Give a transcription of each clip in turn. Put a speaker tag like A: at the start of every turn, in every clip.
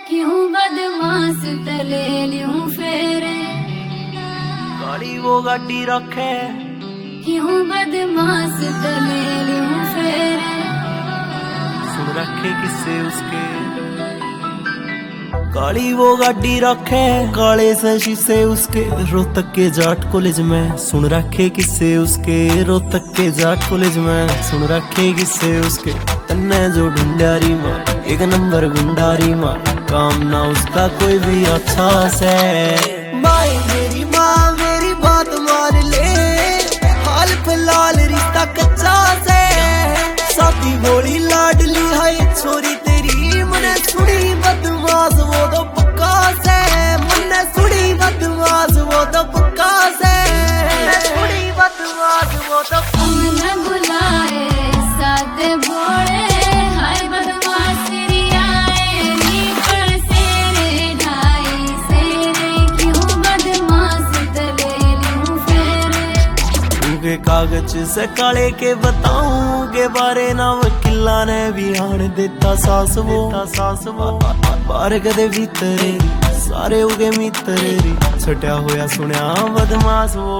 A: क्यों बदमाश तले ल्यूं फेरे,
B: गाड़ी वो गाड़ी रखे,
A: क्यों बदमाश तले ल्यूं फेरे।
B: सुन रखे किस्से उसके, काली वो गाड़ी रखे, काले से शीशे उसके, रोहतक के जाट कॉलेज में। सुन रखे किस्से उसके, रोहतक के जाट कॉलेज में। सुन रखे किस्से उसके, तन्ने जो ढूंढारी माँ, एक नंबर गुंडारी माँ, काम ना उसका कोई भी अच्छा से। माए मेरी माँ मेरी बात मान ले, हाल फिलहाल रिश्ता कच्चा से। साथी भोली लाडली है छोरी तेरी, मने सुनी बदमाश वो तो पक्का से। मने सुनी बदमाश वो तो पक्का से, सुनी बदमाश वो तो।
A: हमने बुलाए साथ बोले, हाय बदमाश तेरी आए नी पर सेरे ढाई सेरे, क्यों बदमाश तले ल्यूं फेरे।
B: उनके कागज से काले के बताऊं के बारे ना, वकीला ने भी हाण देता सास वो। बार कदे भीतरे सारे उगे मित्रे, छटिया होया सुनिया बदमाश वो।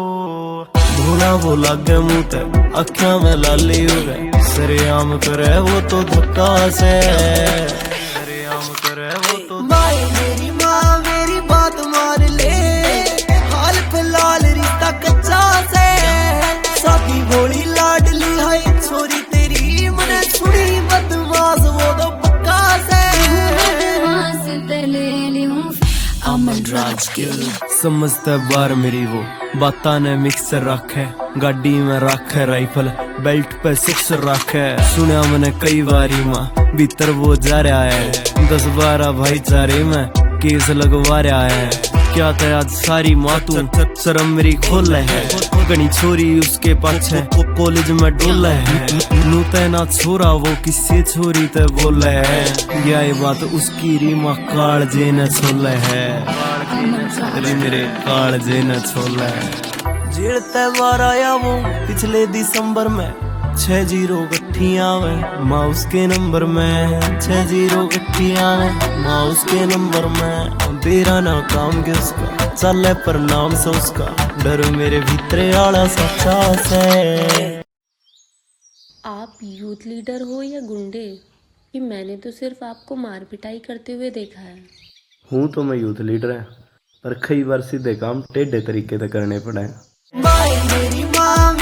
B: भोला वो लागे मुँह ते अखियां में लाली उगे, सरेआम करे वो तो धक्का से। सरेआम करे वो तो। माए मेरी माँ मेरी बात मान ले, हाल फिलहाल रिश्ता कच्चा से। साथी भोली लाडली है छोरी तेरी, मने सुनी बदमाश वो तो पक्का से।
A: बदमाश तले ल्यूं
B: अमन राज गिल समझते बार मेरी वो बाता ने मिक्सर रखे, गाड़ी में रखे राइफल, बेल्ट पे सिक्स रखे। सुना मैंने कई बारी माँ भीतर वो जा रहा है, 10-12 भाईचारे में केस लगवा रहा है। क्या था आज सारी माँ तू शर्म मेरी खोल है, गणी छोरी उसके पाछे कॉलेज में डोले है। नू ना छोरा वो किसी छोरी ते बोले है, यह बात उसकी रीमा काल जे न छोले है। अरे मेरे काल जे न छोले है। जेल त्योहार आया वो पिछले दिसंबर में, 6-0 गठिया में माँ उसके नंबर में। 6-0 गठिया में माँ उसके नंबर में। तेरा ना काम के उसका चले पर नाम से उसका, डर मेरे भीतरे आला सच्चा से।
C: आप यूथ लीडर हो या गुंडे? कि मैंने तो सिर्फ आपको मार पिटाई करते हुए देखा है।
D: हूँ तो मैं यूथ लीडर है, पर कई बार सीधे काम टेढ़े तरीके से करने पड़े।
B: माए मेरी माँ